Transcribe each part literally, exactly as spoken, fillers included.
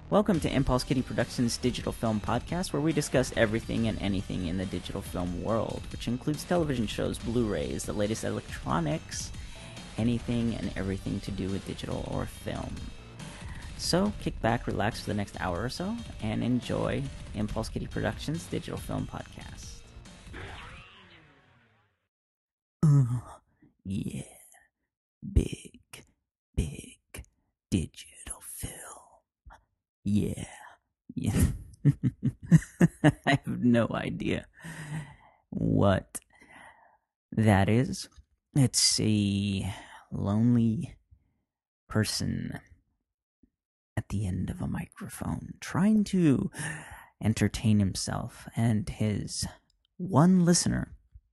Welcome to Impulse Kitty Productions Digital Film Podcast, where we discuss everything and anything in the digital film world, which includes television shows, Blu-rays, the latest electronics, anything and everything to do with digital or film. So, kick back, relax for the next hour or so, and enjoy Impulse Kitty Productions Digital Film Podcast. Uh, yeah, big, big digital film. Yeah, yeah. I have no idea what that is. It's a lonely person at the end of a microphone trying to entertain himself and his one listener.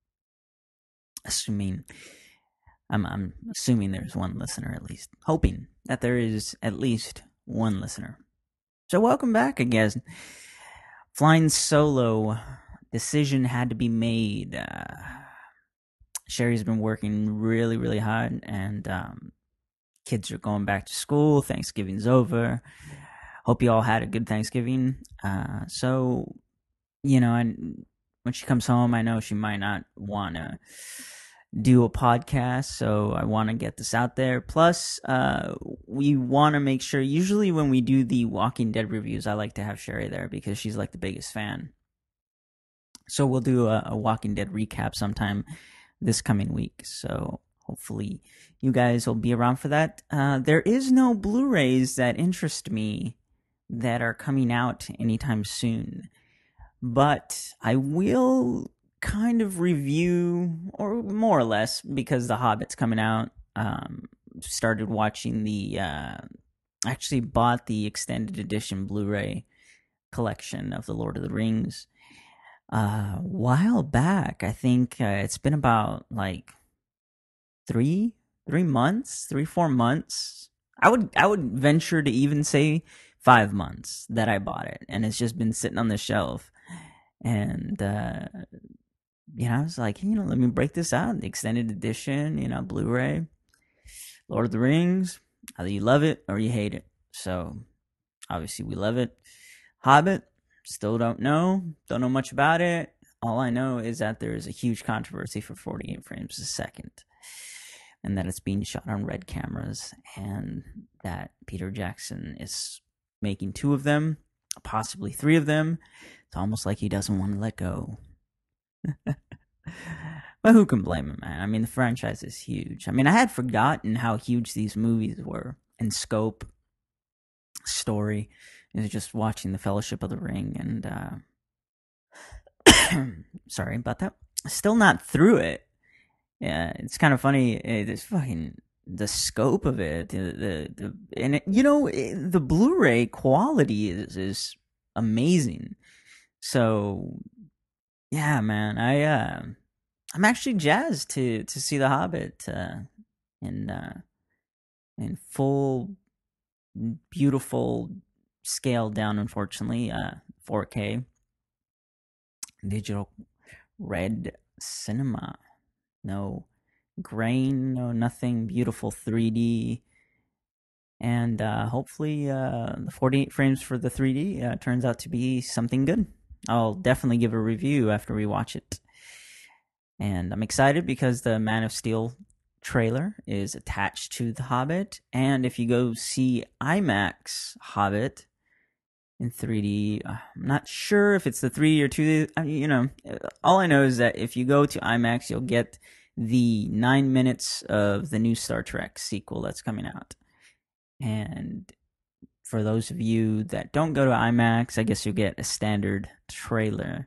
Assuming, I'm, I'm assuming there's one listener at least. Hoping that there is at least one listener. So welcome back again. Flying solo, decision had to be made. Uh, Sherry's been working really, really hard, and um, kids are going back to school. Thanksgiving's over. Hope you all had a good Thanksgiving. Uh, so, you know, and when she comes home, I know she might not want to do a podcast, so I want to get this out there. Plus, uh, we want to make sure, usually when we do the Walking Dead reviews, I like to have Sherry there because she's like the biggest fan. So we'll do a, a Walking Dead recap sometime this coming week, so hopefully you guys will be around for that. Uh, there is no Blu-rays that interest me that are coming out anytime soon, but I will kind of review, or more or less, because The Hobbit's coming out. Um, started watching the, uh, actually bought the extended edition Blu-ray collection of The Lord of the Rings a uh, while back. I think uh, it's been about like three, three months, three, four months. I would, I would venture to even say five months that I bought it, and it's just been sitting on the shelf. And uh, you know, I was like, you know, let me break this out. The extended edition, you know, Blu-ray, Lord of the Rings. Either you love it or you hate it. So, obviously, we love it. Hobbit, still don't know. Don't know much about it. All I know is that there is a huge controversy for forty-eight frames a second. And that it's being shot on red cameras. And that Peter Jackson is making two of them, possibly three of them. It's almost like he doesn't want to let go. But who can blame him, man? I mean, the franchise is huge. I mean, I had forgotten how huge these movies were in scope, story. It was just watching The Fellowship of the Ring, and uh, sorry about that. Still not through it. Yeah, it's kind of funny. It's fucking the scope of it, the the, the and it, you know, it, the Blu-ray quality is is amazing. So. Yeah, man, I uh, I'm actually jazzed to to see The Hobbit uh, in uh, in full, beautiful scaled down. Unfortunately, uh, four K digital red cinema, no grain, no nothing. Beautiful three D, and uh, hopefully uh, the forty-eight frames for the three D uh, turns out to be something good. I'll definitely give a review after we watch it. And I'm excited because the Man of Steel trailer is attached to The Hobbit. And if you go see IMAX Hobbit in three D, I'm not sure if it's the three D or two D. I mean, you know, all I know is that if you go to IMAX, you'll get the nine minutes of the new Star Trek sequel that's coming out. And for those of you that don't go to IMAX, I guess you'll get a standard trailer,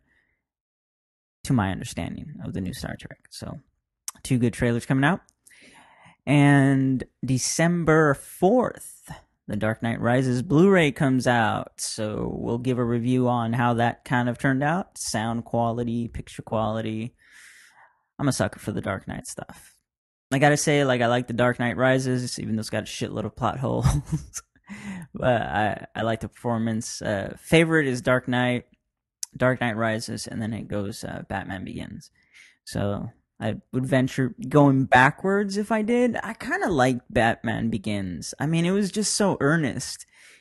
to my understanding, of the new Star Trek. So, two good trailers coming out. And December fourth, The Dark Knight Rises Blu-ray comes out. So, we'll give a review on how that kind of turned out. Sound quality, picture quality. I'm a sucker for the Dark Knight stuff. I gotta say, like, I like The Dark Knight Rises, even though it's got a shitload of plot holes. But I, I like the performance. Uh, favorite is Dark Knight, Dark Knight Rises, and then it goes uh, Batman Begins. So I would venture going backwards if I did. I kind of liked Batman Begins. I mean, it was just so earnest.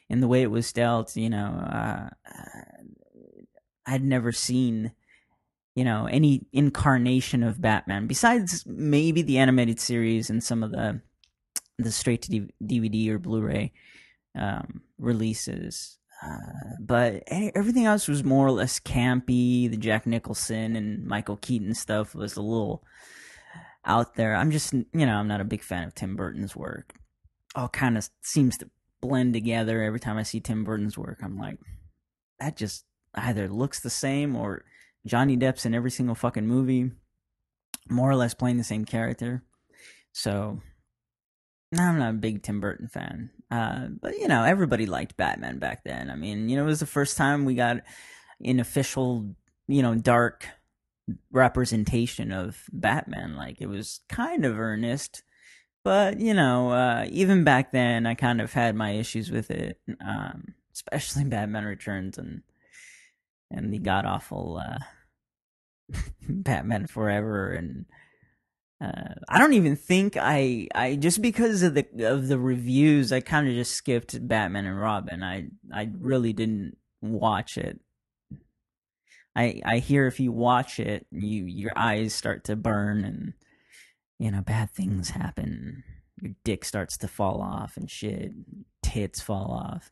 in the way it was dealt. You know, uh, I'd never seen, you know, any incarnation of Batman besides maybe the animated series and some of the the straight to D V D or Blu-ray um, releases. Uh, but everything else was more or less campy. The Jack Nicholson and Michael Keaton stuff was a little out there. I'm just, you know, I'm not a big fan of Tim Burton's work. All kind of seems to blend together every time I see Tim Burton's work. I'm like, that just either looks the same or Johnny Depp's in every single fucking movie, more or less playing the same character. So, no, I'm not a big Tim Burton fan. Uh, but, you know, everybody liked Batman back then. I mean, you know, it was the first time we got an official, you know, dark representation of Batman. Like, it was kind of earnest. But, you know, uh, even back then, I kind of had my issues with it, um, especially Batman Returns and and the god-awful uh, Batman Forever. And uh, I don't even think I, I just because of the of the reviews, I kind of just skipped Batman and Robin. I I really didn't watch it. I I hear if you watch it, you your eyes start to burn and, you know, bad things happen. Your dick starts to fall off and shit. Tits fall off.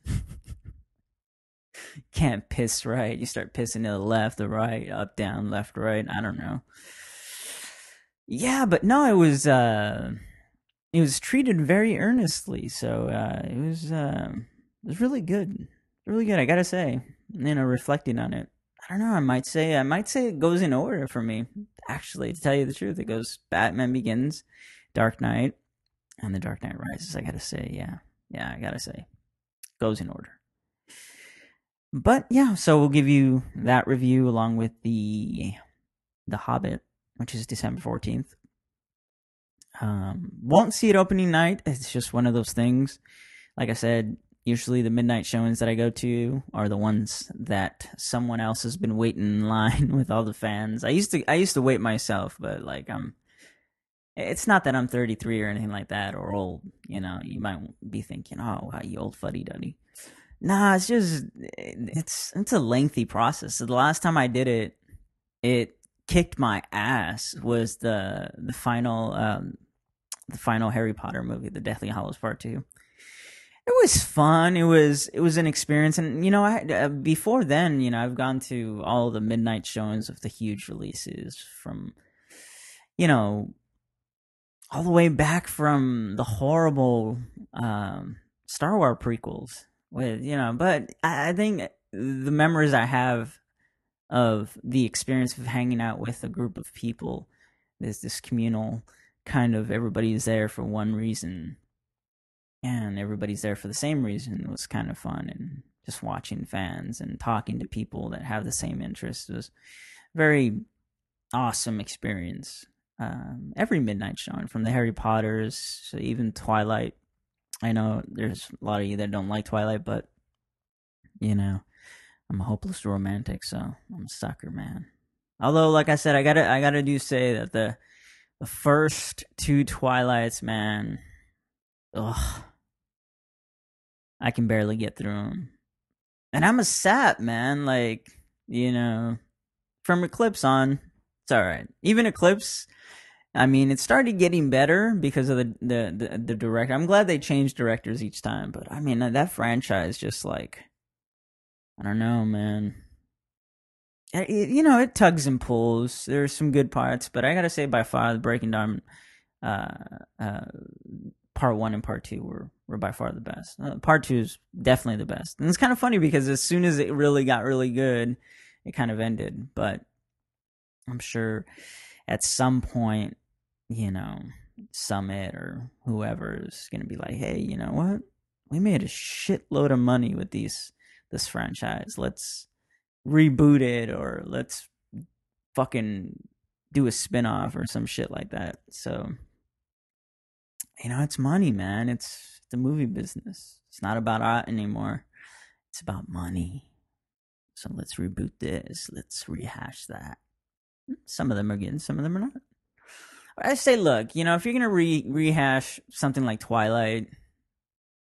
Can't piss right. You start pissing to the left, the right, up, down, left, right. I don't know. Yeah, but no, it was uh, it was treated very earnestly. So uh, it was uh, it was really good, really good. I gotta say, you know, reflecting on it, I don't know. I might say I might say it goes in order for me. Actually, to tell you the truth, it goes Batman Begins, Dark Knight, and The Dark Knight Rises. I gotta say, yeah, yeah, I gotta say, goes in order. But yeah, so we'll give you that review along with the the Hobbit, which is December fourteenth. Um, won't see it opening night. It's just one of those things. Like I said, usually the midnight showings that I go to are the ones that someone else has been waiting in line with all the fans. I used to I used to wait myself, but like I'm it's not that I'm thirty-three or anything like that or old, you know. You might be thinking, "Oh, wow, you old fuddy-duddy." Nah, it's just it's it's a lengthy process. So the last time I did it, it kicked my ass. Was the the final um, the final Harry Potter movie, The Deathly Hallows Part Two. It was fun. It was it was an experience, and you know, I uh, before then, you know, I've gone to all the midnight showings of the huge releases from, you know, all the way back from the horrible um, Star Wars prequels. With you know, but I, I think the memories I have of the experience of hanging out with a group of people, there's this communal kind of everybody's there for one reason, and everybody's there for the same reason. It was kind of fun, and just watching fans and talking to people that have the same interests was a very awesome experience. Um, every midnight showing, from the Harry Potters to even Twilight. I know there's a lot of you that don't like Twilight, but, you know, I'm a hopeless romantic, so I'm a sucker, man. Although, like I said, I gotta, I gotta do say that the, the first two Twilights, man, ugh, I can barely get through them. And I'm a sap, man. Like, you know, from Eclipse on, it's all right. Even Eclipse, I mean, it started getting better because of the the the, the director. I'm glad they changed directors each time, but I mean that franchise just like, I don't know, man. It, you know, it tugs and pulls. There's some good parts, but I gotta say, by far, the Breaking Dawn, uh, uh, part one and part two were were by far the best. Uh, part two is definitely the best, and it's kind of funny because as soon as it really got really good, it kind of ended. But I'm sure at some point, you know, Summit or whoever is going to be like, hey, you know what? We made a shitload of money with these this franchise. Let's reboot it, or let's fucking do a spin-off or some shit like that. So, you know, it's money, man. It's the movie business. It's not about art anymore. It's about money. So let's reboot this. Let's rehash that. Some of them are good, some of them are not. I say, look, you know, if you're gonna re- rehash something like Twilight,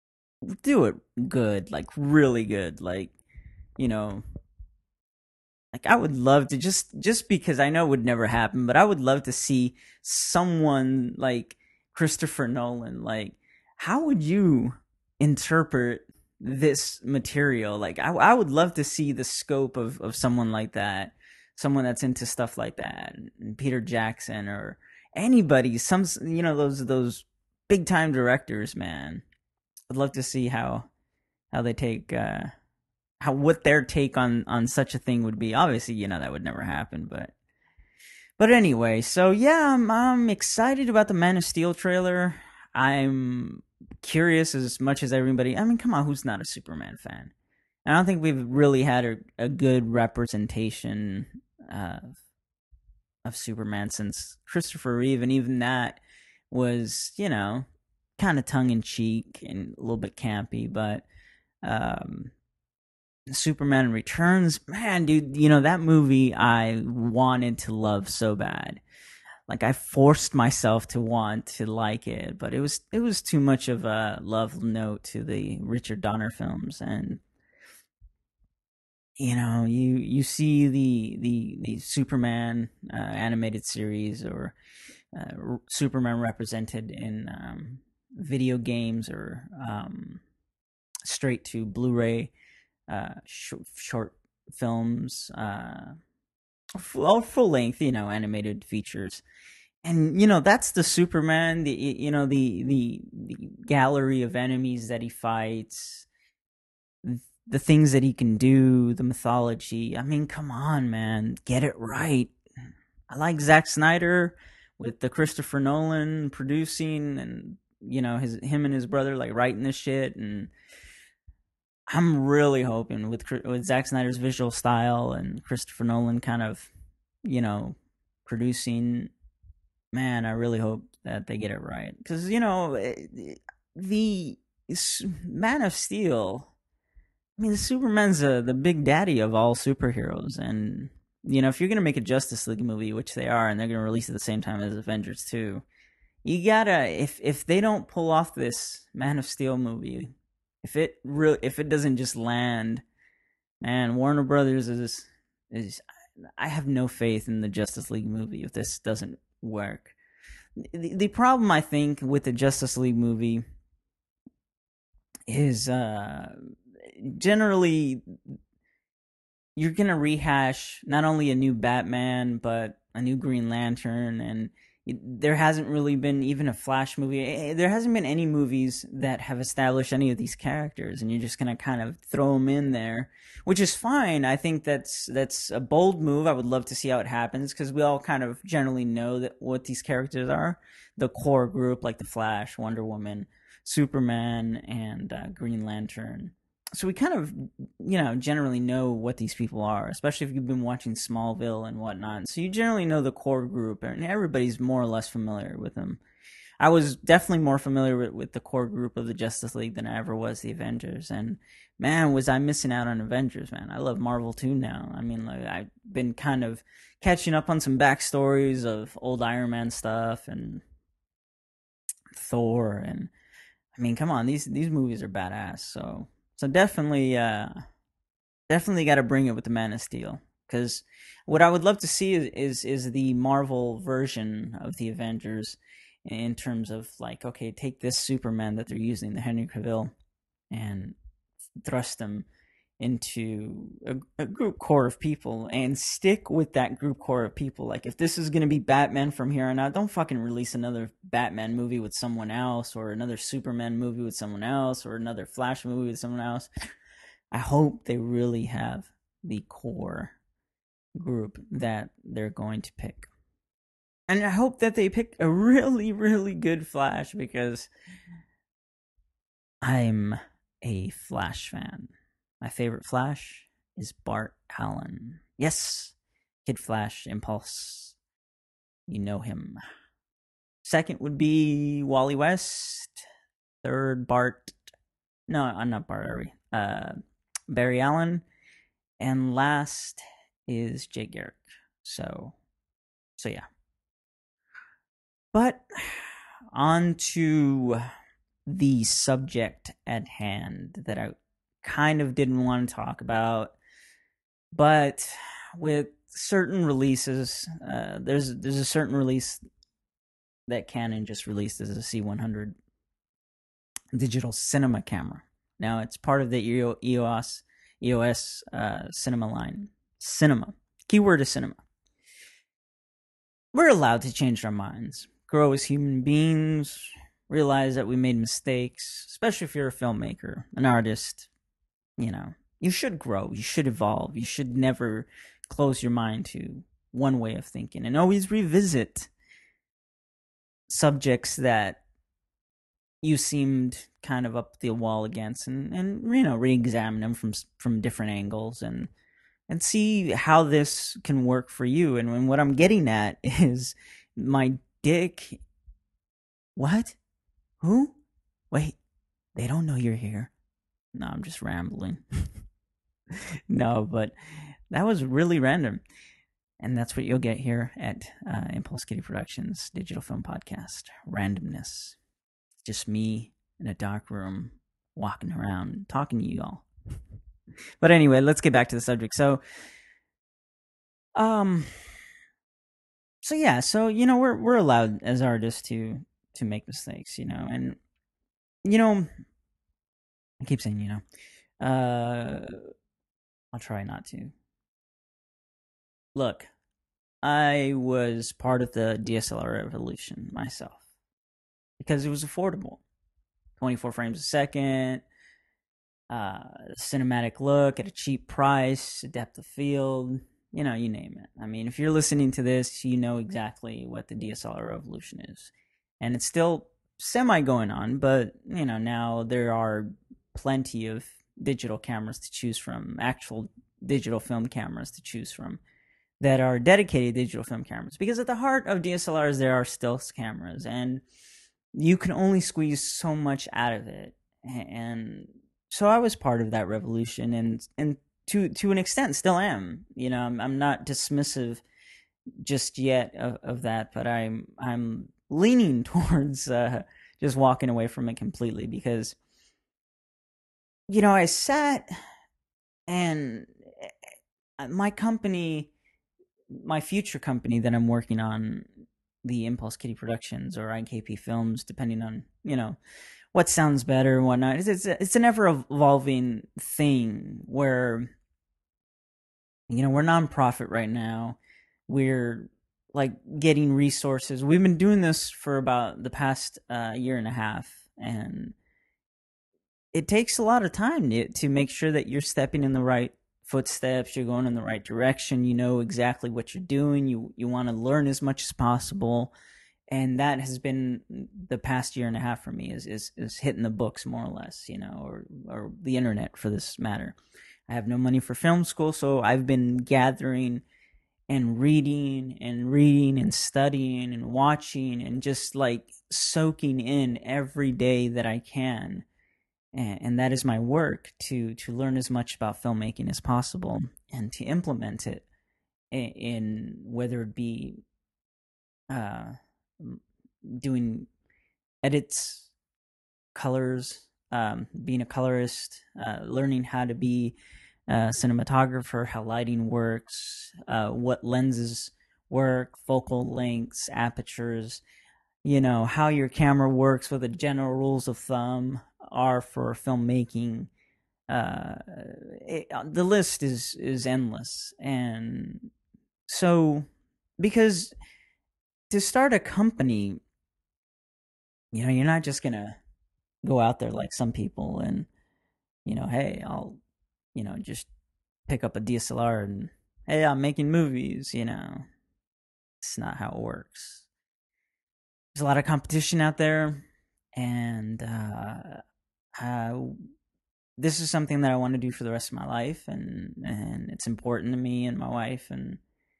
do it good, like really good, like you know, like I would love to just just because I know it would never happen, but I would love to see someone like Christopher Nolan. Like, how would you interpret this material? Like, I I would love to see the scope of of someone like that, someone that's into stuff like that, Peter Jackson or anybody. Some you know those those big time directors, man. I'd love to see how how they take uh how what their take on on such a thing would be. Obviously, you know that would never happen, but but anyway, so yeah, I'm I'm excited about the Man of Steel trailer. I'm curious as much as everybody. I mean, come on, who's not a Superman fan? I don't think we've really had a, a good representation uh, of Superman since Christopher Reeve, and even that was, you know, kind of tongue in cheek and a little bit campy, but um, Superman Returns, man, dude, you know, that movie I wanted to love so bad. Like I forced myself to want to like it, but it was it was too much of a love note to the Richard Donner films, and you know, you you see the the the Superman uh, animated series or uh, Superman represented in um, video games or um, straight to Blu-ray uh, sh- short films, uh, full, full length, you know, animated features. And you know that's the Superman, the you know the the the gallery of enemies that he fights, the things that he can do, the mythology. I mean, come on, man, get it right. I like Zack Snyder with the Christopher Nolan producing, and you know his him and his brother like writing this shit, and I'm really hoping with with Zack Snyder's visual style and Christopher Nolan kind of, you know, producing. Man, I really hope that they get it right because you know the Man of Steel. I mean, the Superman's uh, the big daddy of all superheroes, and you know if you're gonna make a Justice League movie, which they are, and they're gonna release it at the same time as Avengers two, you gotta if if they don't pull off this Man of Steel movie, if it really if it doesn't just land, man, Warner Brothers is is I have no faith in the Justice League movie if this doesn't work. The, the problem I think with the Justice League movie is uh generally you're gonna rehash not only a new Batman but a new Green Lantern, and there hasn't really been even a Flash movie. There hasn't been any movies that have established any of these characters, and you're just gonna kind of throw them in there, which is fine. I think that's that's a bold move. I would love to see how it happens because we all kind of generally know that what these characters are. The core group, like the Flash, Wonder Woman, Superman, and uh, Green Lantern. So we kind of, you know, generally know what these people are, especially if you've been watching Smallville and whatnot. So you generally know the core group, and everybody's more or less familiar with them. I was definitely more familiar with, with the core group of the Justice League than I ever was the Avengers. And man, was I missing out on Avengers, man. I love Marvel too now. I mean, like, I've been kind of catching up on some backstories of old Iron Man stuff and Thor. And I mean, come on, these, these movies are badass. So, so definitely, uh, definitely got to bring it with the Man of Steel. Because what I would love to see is, is is the Marvel version of the Avengers, in terms of like, okay, take this Superman that they're using, the Henry Cavill, and thrust them into a, a group core of people and stick with that group core of people. Like, if this is going to be Batman from here on out, don't fucking release another Batman movie with someone else, or another Superman movie with someone else, or another Flash movie with someone else. I hope they really have the core group that they're going to pick. And I hope that they pick a really, really good Flash, because I'm a Flash fan. My favorite Flash is Bart Allen. Yes, Kid Flash, Impulse. You know him. Second would be Wally West. Third, Bart. No, I'm not Bart. Are we? Uh, Barry Allen. And last is Jay Garrick. So, so yeah. But on to the subject at hand that I kind of didn't want to talk about, but with certain releases, uh, there's there's a certain release that Canon just released as a C one hundred digital cinema camera. Now it's part of the E O S E O S uh, cinema line. Cinema. Keyword is cinema. We're allowed to change our minds, grow as human beings, realize that we made mistakes, especially if you're a filmmaker, an artist. You know, you should grow, you should evolve, you should never close your mind to one way of thinking and always revisit subjects that you seemed kind of up the wall against, and, and you know, re-examine them from from different angles and and see how this can work for you. And, and what I'm getting at is my dick. What? Who? Wait, they don't know you're here. No, I'm just rambling. No, but that was really random. And that's what you'll get here at uh, Impulse Kitty Productions Digital Film Podcast. Randomness. Just me in a dark room, walking around, talking to you all. But anyway, let's get back to the subject. So, um, so yeah, so you know, we're we're allowed as artists to to make mistakes, you know, and you know, I keep saying, you know, uh, I'll try not to. Look, I was part of the D S L R revolution myself because it was affordable. twenty-four frames a second, uh, cinematic look at a cheap price, depth of field, you know, you name it. I mean, if you're listening to this, you know exactly what the D S L R revolution is. And it's still semi going on, but, you know, now there are plenty of digital cameras to choose from, actual digital film cameras to choose from that are dedicated digital film cameras. Because at the heart of D S L Rs, there are still cameras, and you can only squeeze so much out of it. And so I was part of that revolution, and and to to an extent still am. You know, I'm, I'm not dismissive just yet of, of that, but I'm I'm leaning towards uh, just walking away from it completely, because you know, I sat and my company, my future company that I'm working on, the Impulse Kitty Productions or I K P Films, depending on, you know, what sounds better and whatnot. It's it's, it's an ever evolving thing where, you know, we're nonprofit right now. We're like getting resources. We've been doing this for about the past uh, year and a half, and it takes a lot of time to, to make sure that you're stepping in the right footsteps, you're going in the right direction, you know exactly what you're doing, you you want to learn as much as possible. And that has been the past year and a half for me, is is, is hitting the books more or less, you know, or or the internet for this matter. I have no money for film school, so I've been gathering and reading and reading and studying and watching and just like soaking in every day that I can. And, and that is my work, to to learn as much about filmmaking as possible and to implement it in, in whether it be uh, doing edits, colors, um, being a colorist, uh, learning how to be a cinematographer, how lighting works, uh, what lenses work, focal lengths, apertures, you know, how your camera works, what the general rules of thumb are for filmmaking. Uh, it, the list is is endless, and so because to start a company, you know, you're not just gonna go out there like some people and, you know, hey, I'll, you know, just pick up a D S L R and, hey, I'm making movies. You know, it's not how it works. There's a lot of competition out there, and uh, uh, this is something that I want to do for the rest of my life, and and it's important to me and my wife, and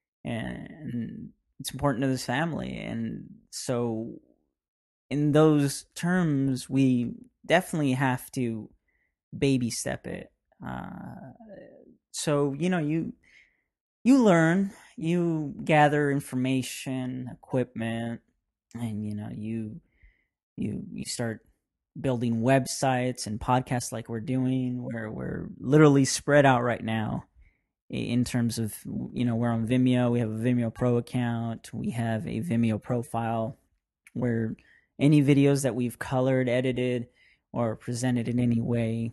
and it's important to this family, and so in those terms, we definitely have to baby step it. Uh, so you know, you you learn, you gather information, equipment, and you know, you you you start building websites and podcasts like we're doing, where we're literally spread out right now in terms of, you know, we're on Vimeo. We have a Vimeo Pro account. We have a Vimeo profile where any videos that we've colored, edited, or presented in any way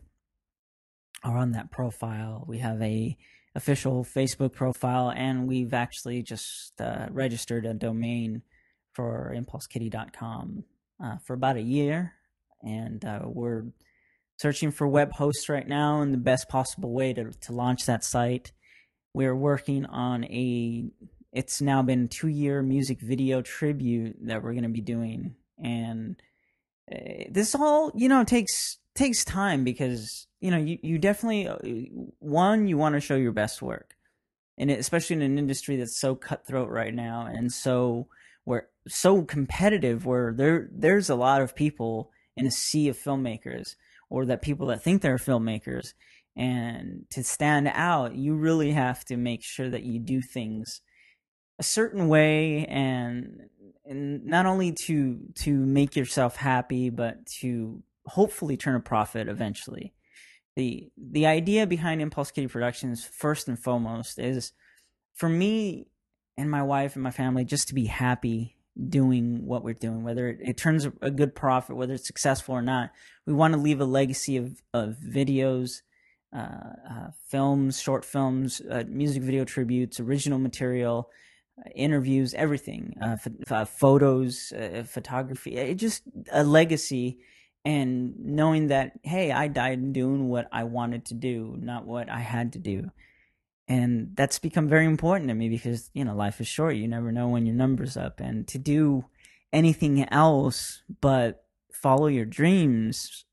are on that profile. We have a official Facebook profile, and we've actually just uh, registered a domain for impulse kitty dot com uh, for about a year, and uh, we're searching for web hosts right now and the best possible way to, to launch that site. We're working on a, it's now been two year music video tribute that we're going to be doing. And uh, this all, you know, takes, takes time because, you know, you, you definitely, one, you want to show your best work. And it, especially in an industry that's so cutthroat right now. And so we're so competitive where there, there's a lot of people in a sea of filmmakers, or that people that think they're filmmakers. And to stand out, you really have to make sure that you do things a certain way, and and not only to to make yourself happy, but to hopefully turn a profit eventually. The the idea behind Impulse Kitty Productions, first and foremost, is for me and my wife and my family just to be happy doing what we're doing, whether it, it turns a good profit, whether it's successful or not. We want to leave a legacy of, of videos, uh, uh, films, short films, uh, music video tributes, original material, uh, interviews, everything, uh, ph- uh, photos, uh, photography, it just a legacy. And knowing that, hey, I died doing what I wanted to do, not what I had to do. And that's become very important to me because, you know, life is short. You never know when your number's up. And to do anything else but follow your dreams,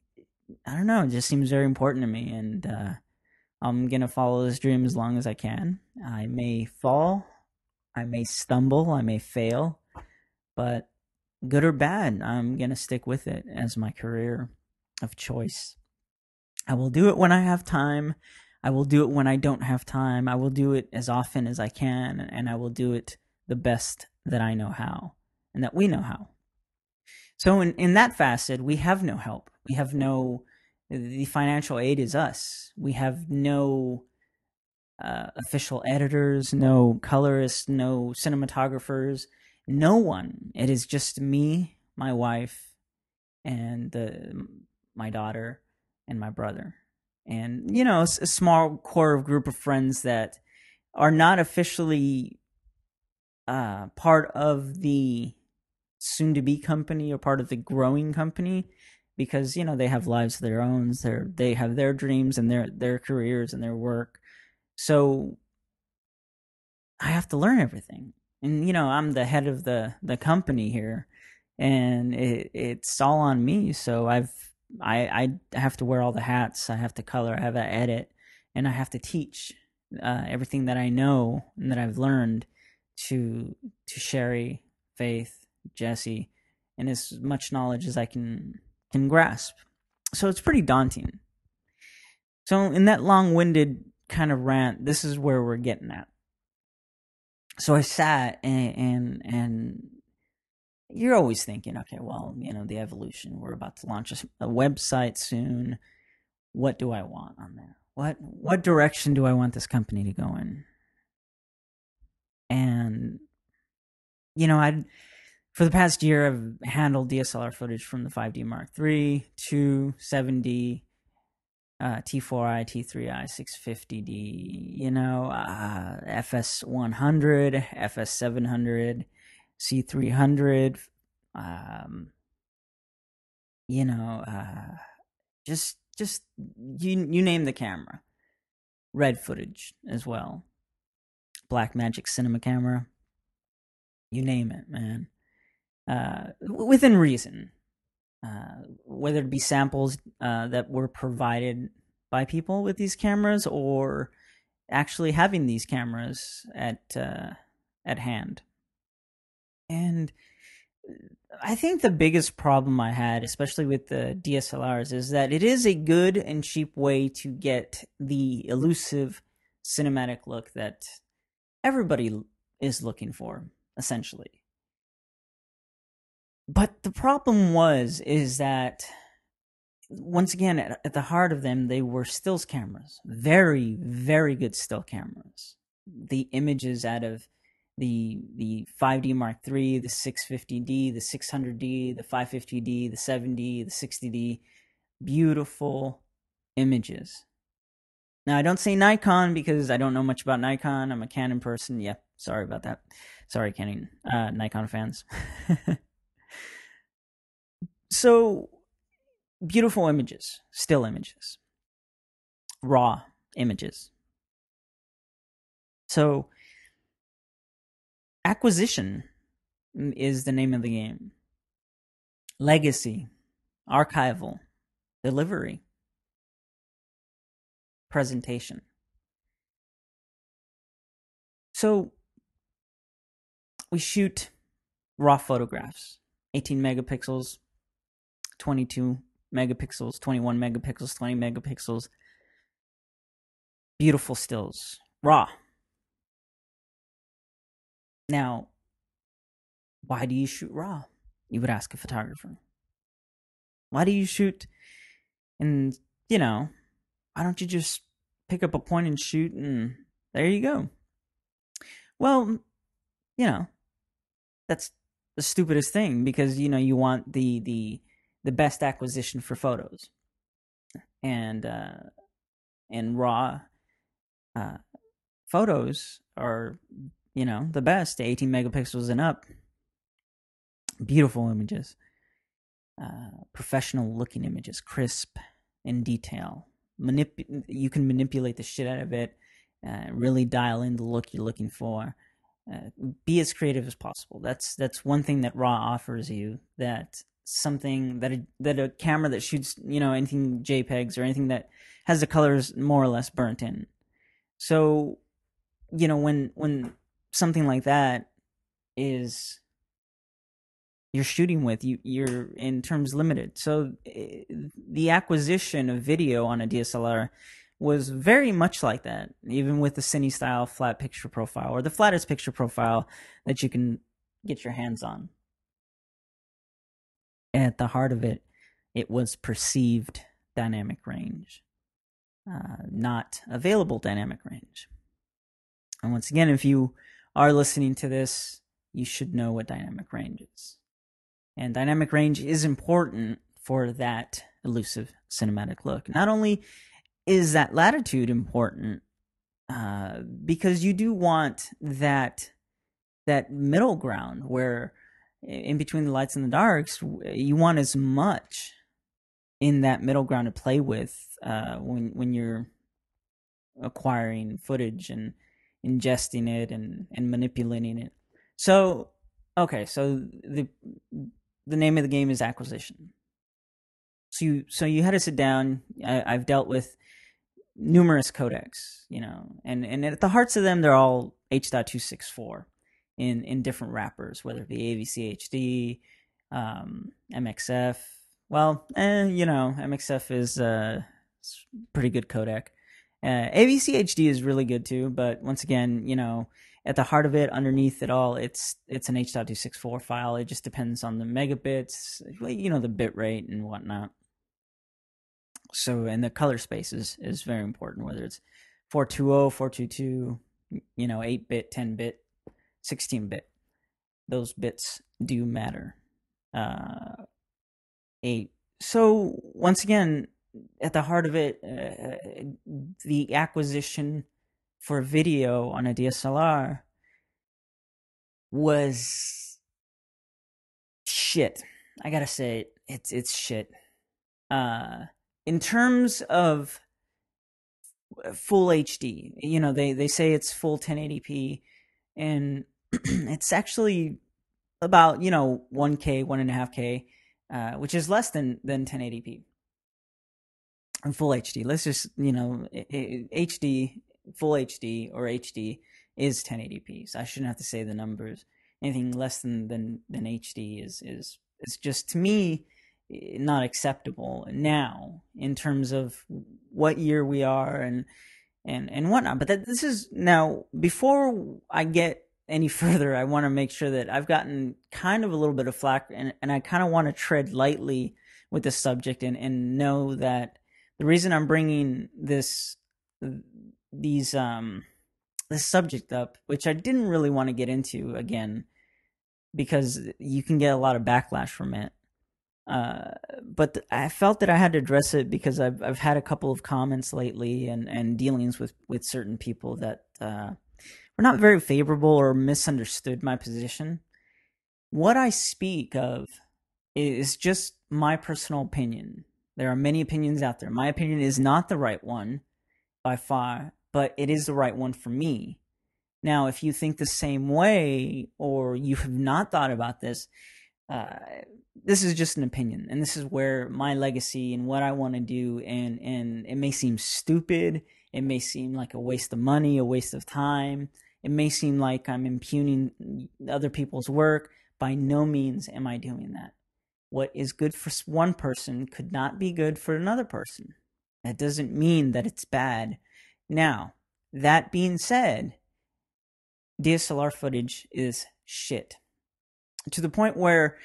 I don't know, it just seems very important to me. And uh, I'm going to follow this dream as long as I can. I may fall, I may stumble, I may fail, but good or bad, I'm going to stick with it as my career of choice. I will do it when I have time. I will do it when I don't have time. I will do it as often as I can, and I will do it the best that I know how and that we know how. So in, in that facet, we have no help. We have no, the financial aid is us. We have no uh, official editors, no colorists, no cinematographers, no one. It is just me, my wife, and the, my daughter, and my brother. And, you know, a small core group of friends that are not officially uh, part of the soon-to-be company or part of the growing company, because, you know, they have lives of their own. They're, they have their dreams and their, their careers and their work. So I have to learn everything. And, you know, I'm the head of the, the company here, and it, it's all on me. So I've, I, I have to wear all the hats. I have to color, I have to edit, and I have to teach uh, everything that I know and that I've learned to to Sherry, Faith, Jesse, and as much knowledge as I can can grasp. So it's pretty daunting. So in that long-winded kind of rant, this is where we're getting at. So I sat and and, and you're always thinking, okay, well, you know, the evolution. We're about to launch a, a website soon. What do I want on there? What what direction do I want this company to go in? And, you know, I for the past year, I've handled D S L R footage from the five D Mark three, two, seven D, uh, T four I, T three I, six fifty D, you know, uh, F S one hundred, F S seven hundred, C three hundred, um, you know, uh, just just you you name the camera. Red footage as well. Blackmagic cinema camera. You name it, man. Uh, within reason. Uh, whether it be samples uh, that were provided by people with these cameras, or actually having these cameras at uh, at hand. And I think the biggest problem I had, especially with the D S L Rs, is that it is a good and cheap way to get the elusive cinematic look that everybody is looking for, essentially. But the problem was, is that once again, at, at the heart of them, they were stills cameras. Very, very good still cameras. The images out of the the five D Mark three, the six fifty D, the six hundred D, the five fifty D, the seven D, the sixty D, beautiful images. Now, I don't say Nikon because I don't know much about Nikon. I'm a Canon person. Yeah, sorry about that. Sorry, Canon, uh, Nikon fans. So, beautiful images, still images, raw images. So, acquisition is the name of the game. Legacy, archival, delivery, presentation. So, we shoot raw photographs, eighteen megapixels, twenty-two megapixels, twenty-one megapixels, twenty megapixels. Beautiful stills, raw. Now, why do you shoot raw? You would ask a photographer. Why do you shoot? And, you know, why don't you just pick up a point and shoot and there you go? Well, you know, that's the stupidest thing because, you know, you want the the the best acquisition for photos. And uh, and raw uh, photos are, you know, the best, eighteen megapixels and up. Beautiful images. Uh, professional looking images, crisp in detail. Manip- you can manipulate the shit out of it, uh, really dial in the look you're looking for. Uh, be as creative as possible. That's that's one thing that RAW offers you. That something that a, that a camera that shoots, you know, anything JPEGs or anything that has the colors more or less burnt in. So, you know, when when something like that is you're shooting with, you you're in terms limited. So the acquisition of video on a D S L R was very much like that, even with the cine style flat picture profile, or the flattest picture profile that you can get your hands on. And at the heart of it, it was perceived dynamic range, uh, not available dynamic range. And once again, if you are listening to this, you should know what dynamic range is. And dynamic range is important for that elusive cinematic look. Not only is that latitude important, uh, because you do want that that middle ground where in between the lights and the darks, you want as much in that middle ground to play with uh, when when you're acquiring footage and ingesting it and, and manipulating it. So, okay, so the the name of the game is acquisition. So you so you had to sit down. I, I've dealt with numerous codecs, you know, and, and at the hearts of them, they're all H two sixty-four in, in different wrappers, whether it be A V C H D, um, M X F. Well, eh, you know, M X F is a pretty good codec. Uh, A V C H D is really good too, but once again, you know, at the heart of it, underneath it all, it's it's an H two sixty-four file. It just depends on the megabits, you know, the bit rate and whatnot. So, and the color space is, is very important, whether it's four twenty, four twenty-two, you know, eight bit, ten bit, sixteen bit. Those bits do matter. Uh, eight. So, once again, at the heart of it, uh, the acquisition for video on a D S L R was shit. I gotta say it. It's, it's shit. Uh, in terms of full H D, you know, they, they say it's full ten eighty p, and it's actually about, you know, one K, one and a half K, uh, which is less than, than ten eighty p. And full H D. Let's just, you know, H D, full H D or H D is ten eighty p. So I shouldn't have to say the numbers. Anything less than, than, than H D is, is, is just, to me, not acceptable now in terms of what year we are and, and, and whatnot. But that, this is now, before I get any further, I want to make sure that I've gotten kind of a little bit of flack, and, and I kind of want to tread lightly with this subject, and, and know that the reason I'm bringing this these um this subject up, which I didn't really want to get into again, because you can get a lot of backlash from it. Uh, but th- I felt that I had to address it because I've I've had a couple of comments lately and, and dealings with, with certain people that uh, were not very favorable or misunderstood my position. What I speak of is just my personal opinion. There are many opinions out there. My opinion is not the right one by far, but it is the right one for me. Now, if you think the same way or you have not thought about this, uh, this is just an opinion, and this is where my legacy and what I want to do, and, and it may seem stupid, it may seem like a waste of money, a waste of time, it may seem like I'm impugning other people's work. By no means am I doing that. What is good for one person could not be good for another person. That doesn't mean that it's bad. Now, that being said, D S L R footage is shit. To the point where,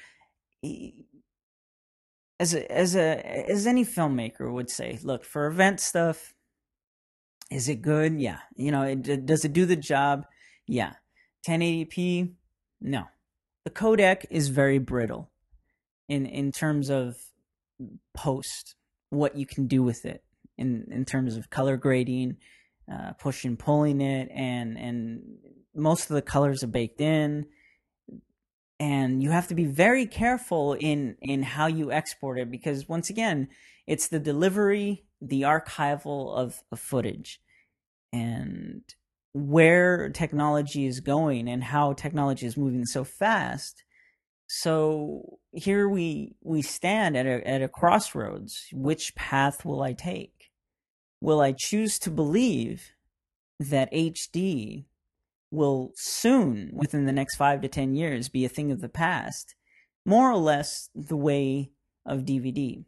as a, as a as any filmmaker would say, look, for event stuff, is it good? Yeah. You know, it, it, does it do the job? Yeah. ten eighty p? No. The codec is very brittle in in terms of post, what you can do with it in in terms of color grading, uh, pushing, pulling it, and and most of the colors are baked in. And you have to be very careful in in how you export it, because once again, it's the delivery, the archival of, of footage, and where technology is going and how technology is moving so fast. So here we we stand at a at a crossroads. Which path will I take? Will I choose to believe that H D will soon, within the next five to ten years, be a thing of the past, more or less the way of D V D?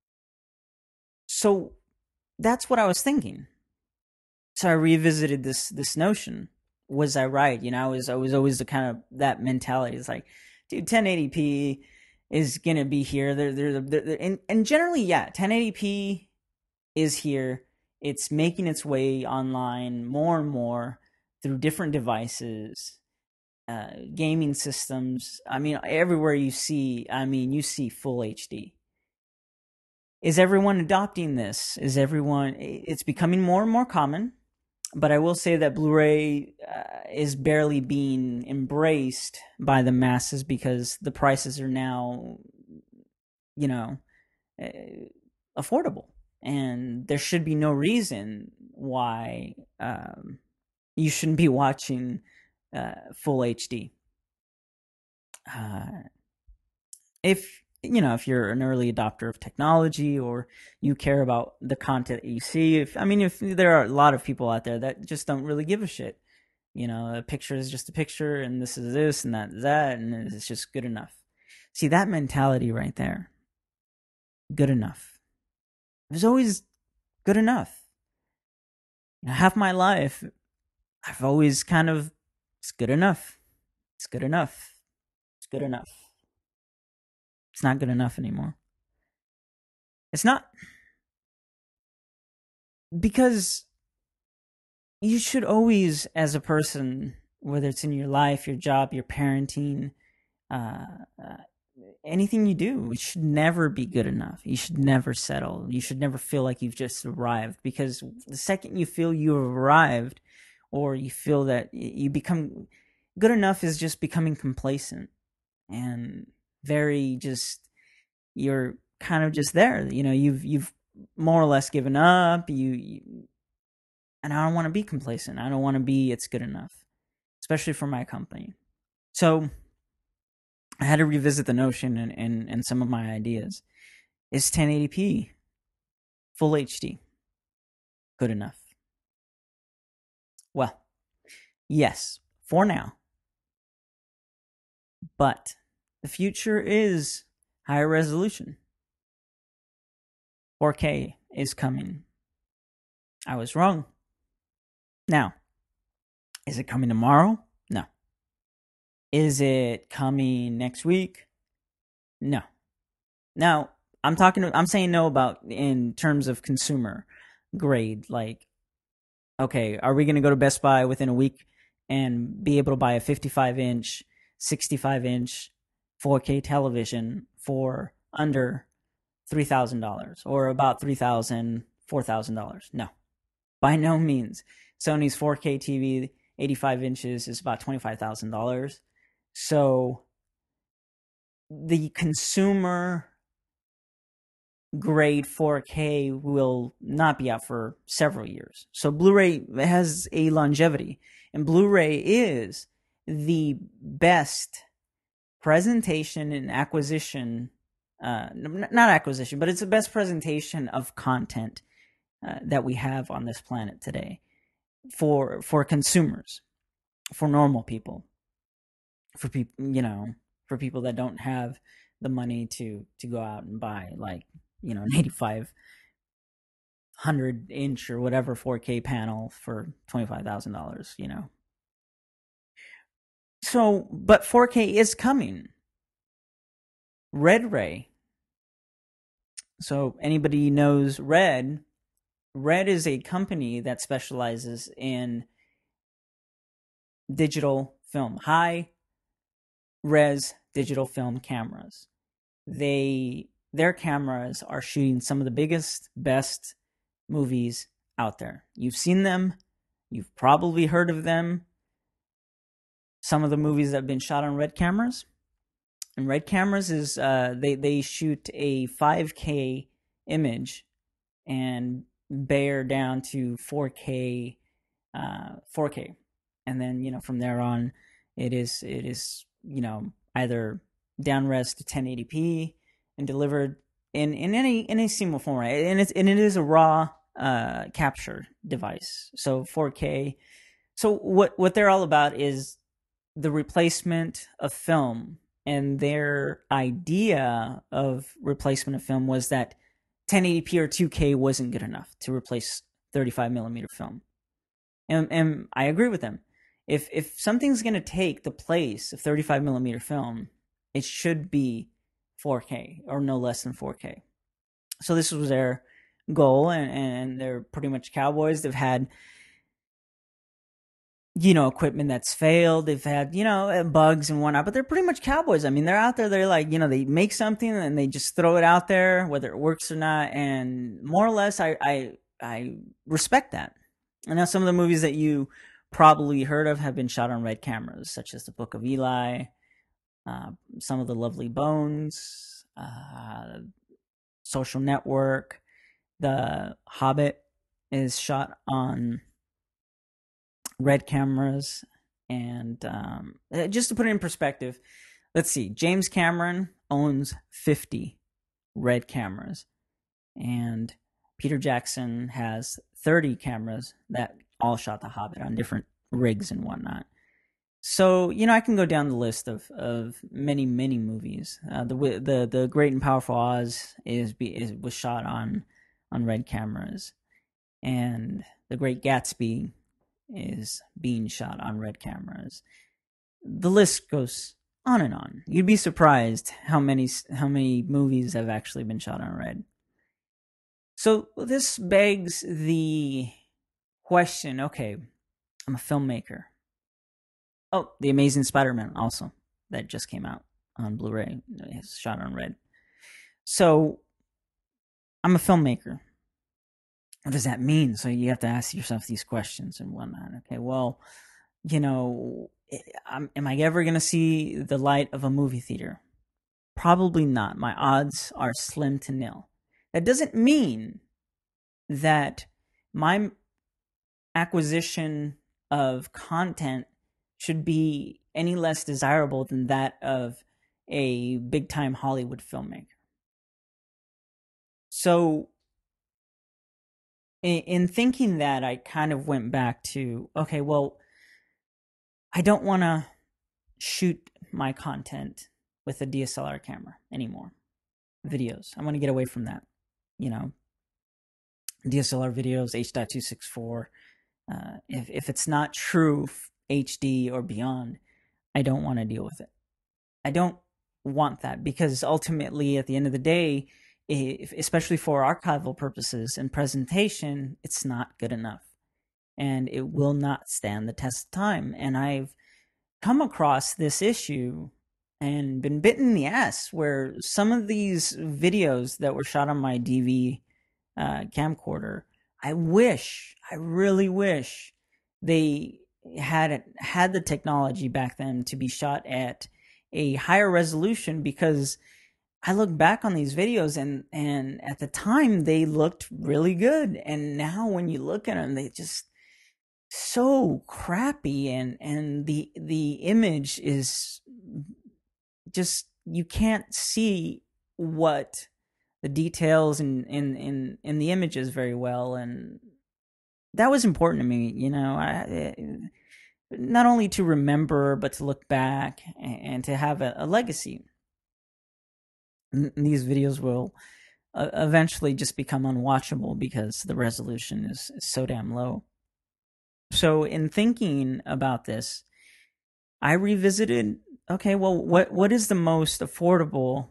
So that's what I was thinking. So I revisited this this notion. Was I right? You know, I was I was always the kind of that mentality. It's like, dude, ten eighty p is gonna be here. They're they're, they're, they're and, and generally, yeah, ten eighty p is here. It's making its way online more and more through different devices, uh, gaming systems. I mean, everywhere you see, I mean, you see full H D. Is everyone adopting this? Is everyone? It's becoming more and more common. But I will say that Blu-ray uh, is barely being embraced by the masses because the prices are now, you know, uh, affordable. And there should be no reason why um, you shouldn't be watching uh, full H D. Uh, if you know, if you're an early adopter of technology, or you care about the content that you see, if I mean, if there are a lot of people out there that just don't really give a shit, you know, a picture is just a picture, and this is this, and that is that, and it's just good enough. See, that mentality right there, good enough. It was always good enough. You know, half my life, I've always kind of, it's good enough. It's good enough. It's good enough. It's not good enough anymore. It's not. Because you should always, as a person, whether it's in your life, your job, your parenting, uh, uh, anything you do, it should never be good enough. You should never settle. You should never feel like you've just arrived, because the second you feel you have arrived, or you feel that you become good enough, is just becoming complacent and very just, you're kind of just there. You know, you've you've more or less given up. You, you and I don't want to be complacent. I don't want to be it's good enough, especially for my company. So I had to revisit the notion and, and, and some of my ideas. Is ten eighty p full H D good enough? Well, yes, for now. But the future is higher resolution. four K is coming. I was wrong. Now, is it coming tomorrow? No. Is it coming next week? No. Now, I'm talking. I'm saying no about in terms of consumer grade. Like, okay, are we going to go to Best Buy within a week and be able to buy a fifty-five inch, sixty-five inch, four K television for under three thousand dollars or about three thousand, four thousand dollars? No, by no means. Sony's four K T V, eighty-five inches, is about twenty-five thousand dollars. So the consumer grade four K will not be out for several years. So Blu-ray has a longevity, and Blu-ray is the best presentation and acquisition, uh, not acquisition, but it's the best presentation of content uh, that we have on this planet today for for consumers, for normal people, for people, you know, for people that don't have the money to to go out and buy, like, you know, an eighty-five hundred inch or whatever four K panel for twenty-five thousand dollars, you know. So, but four K is coming. Red Ray. So anybody knows Red, Red is a company that specializes in digital film, high res digital film cameras. They their cameras are shooting some of the biggest, best movies out there. You've seen them. You've probably heard of them. Some of the movies that have been shot on Red cameras. And Red cameras is uh, they they shoot a five K image and bear down to four K, uh, four K, and then, you know, from there on, it is it is you know, either down-res to ten eighty p and delivered in, in any in a single format, and it's and it is a raw uh, capture device. So four K. So what what they're all about is the replacement of film, and their idea of replacement of film was that ten eighty p or two K wasn't good enough to replace thirty-five millimeter film, and and I agree with them. If if something's going to take the place of thirty-five millimeter film, it should be four K or no less than four K. So this was their goal, and, and they're pretty much cowboys. They've had, you know, equipment that's failed. They've had, you know, bugs and whatnot, but they're pretty much cowboys. I mean, they're out there. They're like, you know, they make something and they just throw it out there, whether it works or not. And more or less, I I, I respect that. And now some of the movies that you probably heard of have been shot on Red cameras, such as The Book of Eli, uh, some of The Lovely Bones, uh, Social Network. The Hobbit is shot on Red cameras. And um, just to put it in perspective, let's see, James Cameron owns fifty Red cameras, and Peter Jackson has thirty cameras that all shot The Hobbit on different rigs and whatnot. So, you know, I can go down the list of, of many, many movies. Uh, the the the Great and Powerful Oz is, is was shot on on Red cameras, and The Great Gatsby is being shot on Red cameras. The list goes on and on. You'd be surprised how many how many movies have actually been shot on Red. So this begs the question, okay, I'm a filmmaker. Oh, The Amazing Spider-Man also, that just came out on Blu-ray. It's shot on Red. So I'm a filmmaker. What does that mean? So you have to ask yourself these questions and whatnot. Okay, well, you know, am I ever going to see the light of a movie theater? Probably not. My odds are slim to nil. That doesn't mean that my acquisition of content should be any less desirable than that of a big-time Hollywood filmmaker. So in, in thinking that, I kind of went back to, okay, well, I don't want to shoot my content with a D S L R camera anymore. Videos. I want to get away from that. You know, D S L R videos, H two sixty-four. Uh, if if it's not true H D or beyond, I don't want to deal with it. I don't want that, because ultimately, at the end of the day, if, especially for archival purposes and presentation, it's not good enough. And it will not stand the test of time. And I've come across this issue and been bitten in the ass where some of these videos that were shot on my D V uh, camcorder, I wish, I really wish they had had the technology back then to be shot at a higher resolution, because I look back on these videos and and at the time they looked really good, and now when you look at them, they just so crappy, and and the the image is just, you can't see what the details in in in in the images very well. And that was important to me, you know. I not only to remember, but to look back and to have a, a legacy. These videos will uh, eventually just become unwatchable because the resolution is, is so damn low. So in thinking about this, I revisited, okay, well, what what is the most affordable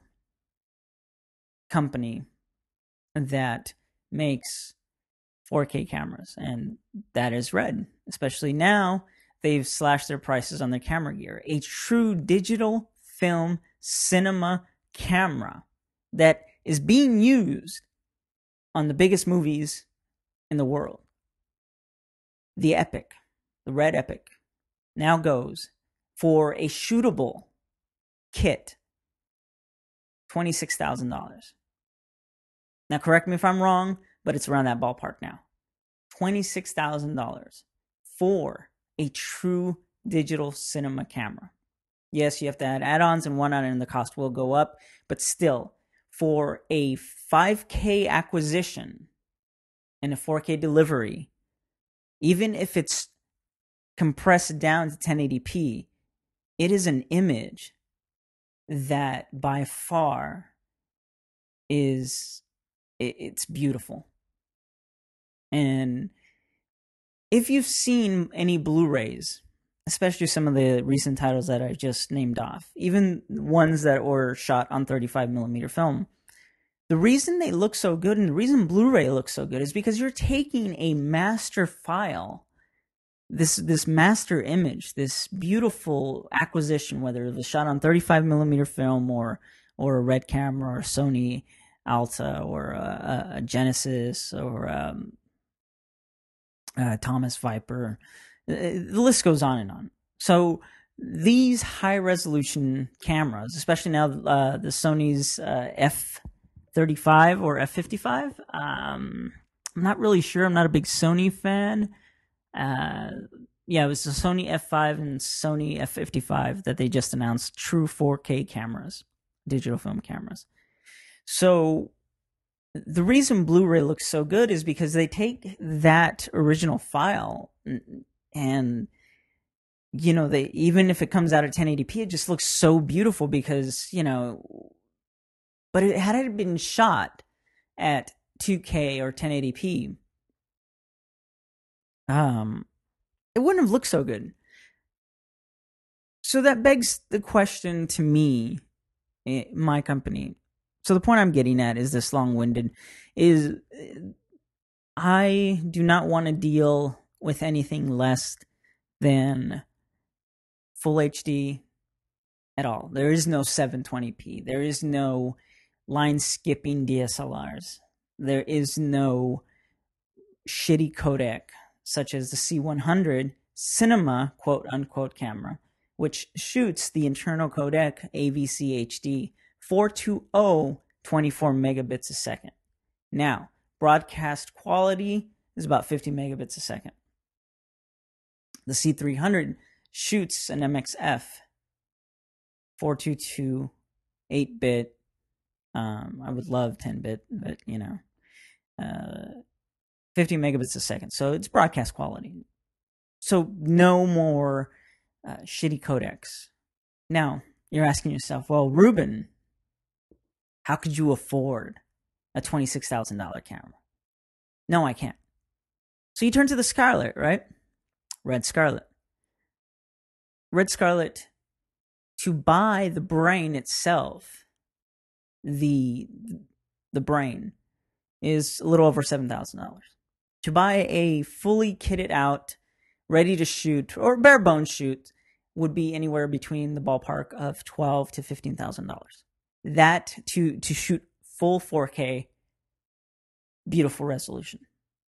company that makes four K cameras? And that is Red. Especially now, they've slashed their prices on their camera gear. A true digital film cinema camera that is being used on the biggest movies in the world. The Epic, the Red Epic, now goes for a shootable kit, twenty-six thousand dollars. Now, correct me if I'm wrong, but it's around that ballpark now. twenty-six thousand dollars for a true digital cinema camera. Yes, you have to add add-ons and whatnot, and the cost will go up, but still, for a five K acquisition and a four K delivery, even if it's compressed down to ten eighty p, it is an image that by far is, it's beautiful. And if you've seen any Blu-rays, especially some of the recent titles that I just named off, even ones that were shot on thirty-five millimeter film, the reason they look so good and the reason Blu-ray looks so good is because you're taking a master file, this this master image, this beautiful acquisition, whether it was shot on thirty-five millimeter film or or a Red camera or a Sony Alta or a, a Genesis or um, a Thomas Viper. The list goes on and on. So these high resolution cameras, especially now uh, the Sony's uh, F thirty-five or F fifty-five, um, I'm not really sure. I'm not a big Sony fan. Uh, yeah, it was the Sony F five and Sony F fifty-five that they just announced true four K cameras, digital film cameras. So the reason Blu-ray looks so good is because they take that original file and, you know, they, even if it comes out at ten eighty p, it just looks so beautiful because, you know, but it, had it been shot at two K or ten eighty p, um, it wouldn't have looked so good. So that begs the question to me, my company. So the point I'm getting at is this long-winded, is I do not want to deal with anything less than full H D at all. There is no seven twenty p. There is no line-skipping D S L Rs. There is no shitty codec, such as the C one hundred cinema quote-unquote camera, which shoots the internal codec A V C H D four twenty, twenty-four megabits a second. Now, broadcast quality is about fifty megabits a second. The C three hundred shoots an M X F four twenty-two, eight bit. Um, I would love ten bit, but you know, uh, fifty megabits a second. So it's broadcast quality. So no more uh, shitty codecs. Now, you're asking yourself, well, Ruben, how could you afford a twenty-six thousand dollars camera? No, I can't. So you turn to the Scarlett, right? Red Scarlett. Red Scarlett, to buy the brain itself, the the brain, is a little over seven thousand dollars. To buy a fully kitted out, ready to shoot, or bare bones shoot, would be anywhere between the ballpark of twelve thousand to fifteen thousand dollars. That to, to shoot full four K, beautiful resolution.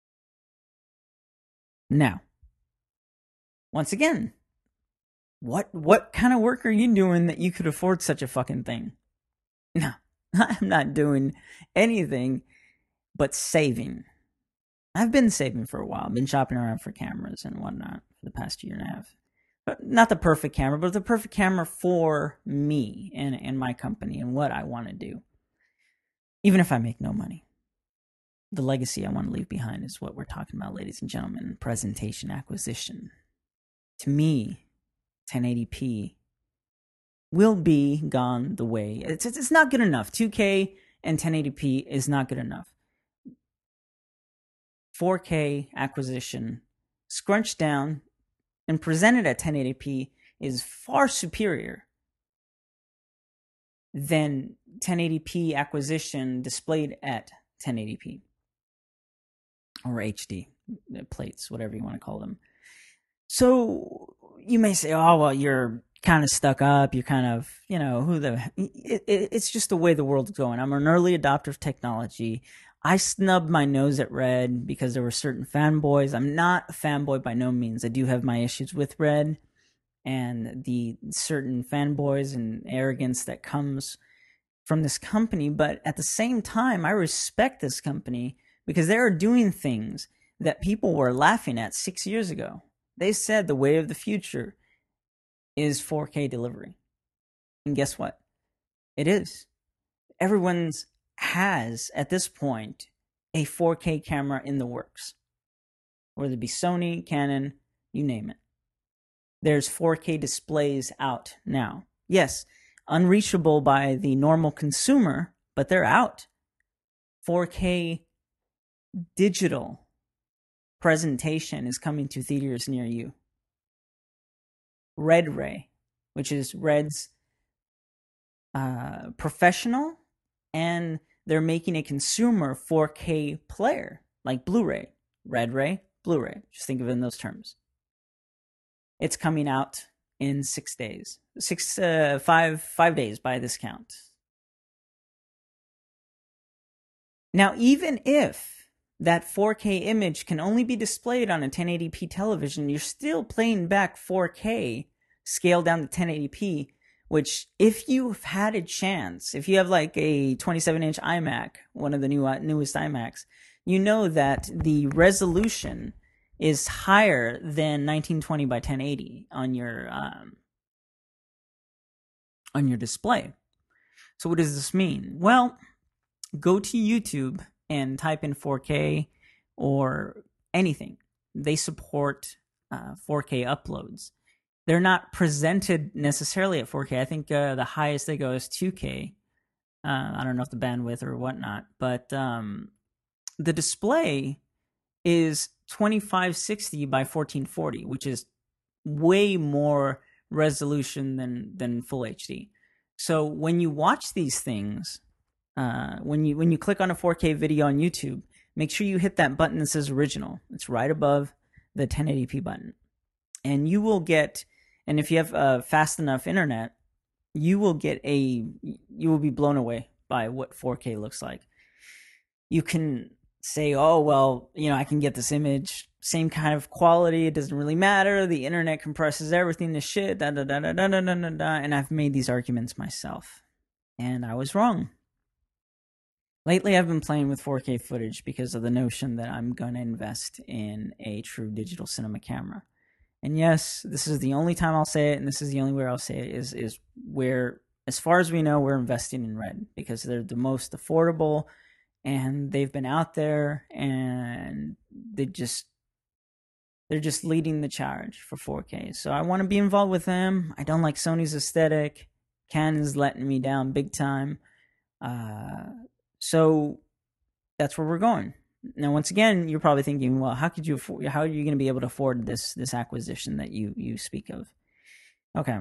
Now, once again, what what kind of work are you doing that you could afford such a fucking thing? No, I'm not doing anything but saving. I've been saving for a while. I've been shopping around for cameras and whatnot for the past year and a half. But not the perfect camera, but the perfect camera for me and, and my company and what I want to do. Even if I make no money. The legacy I want to leave behind is what we're talking about, ladies and gentlemen. Presentation, acquisition. To me, ten eighty p will be gone the way. It's, it's, it's not good enough. two K and ten eighty p is not good enough. four K acquisition, scrunched down, and presented at ten eighty p is far superior than ten eighty p acquisition displayed at ten eighty p. Or H D plates, whatever you want to call them. So you may say, oh, well, you're kind of stuck up. You're kind of, you know, who the, it, it, it's just the way the world's going. I'm an early adopter of technology. I snubbed my nose at Red because there were certain fanboys. I'm not a fanboy by no means. I do have my issues with Red and the certain fanboys and arrogance that comes from this company. But at the same time, I respect this company because they are doing things that people were laughing at six years ago. They said the way of the future is four K delivery. And guess what? It is. Everyone's has, at this point, a four K camera in the works. Whether it be Sony, Canon, you name it. There's four K displays out now. Yes, unreachable by the normal consumer, but they're out. four K digital presentation is coming to theaters near you. Red Ray, which is Red's uh, professional, and they're making a consumer four K player, like Blu-ray. Red Ray, Blu-ray. Just think of it in those terms. It's coming out in six days. Six, uh, five, five days by this count. Now, even if that four K image can only be displayed on a ten eighty p television, you're still playing back four K scaled down to ten eighty p, which if you've had a chance, if you have like a twenty-seven inch iMac, one of the new uh, newest iMacs, you know that the resolution is higher than nineteen twenty by ten eighty on your um, on your display. So what does this mean? Well, go to YouTube and type in four K or anything. They support uh, four K uploads. They're not presented necessarily at four K. I think uh, the highest they go is two K. Uh, I don't know if the bandwidth or whatnot, but um, the display is twenty-five sixty by fourteen forty, which is way more resolution than than full H D. So when you watch these things, uh, when you when you click on a four K video on YouTube, make sure you hit that button that says original. It's right above the ten eighty p button, and you will get. And if you have uh, fast enough internet, you will get a. You will be blown away by what four K looks like. You can say, oh, well, you know, I can get this image, same kind of quality, it doesn't really matter, the internet compresses everything to shit, da da da da da da da da da, and I've made these arguments myself. And I was wrong. Lately, I've been playing with four K footage because of the notion that I'm going to invest in a true digital cinema camera. And yes, this is the only time I'll say it, and this is the only way I'll say it, is, is where, as far as we know, we're investing in Red, because they're the most affordable, and they've been out there, and they just they're just leading the charge for four K. So I want to be involved with them. I don't like Sony's aesthetic. Canon's letting me down big time. Uh, so that's where we're going. Now, once again, you're probably thinking, well, how could you afford, how are you going to be able to afford this this acquisition that you you speak of? Okay.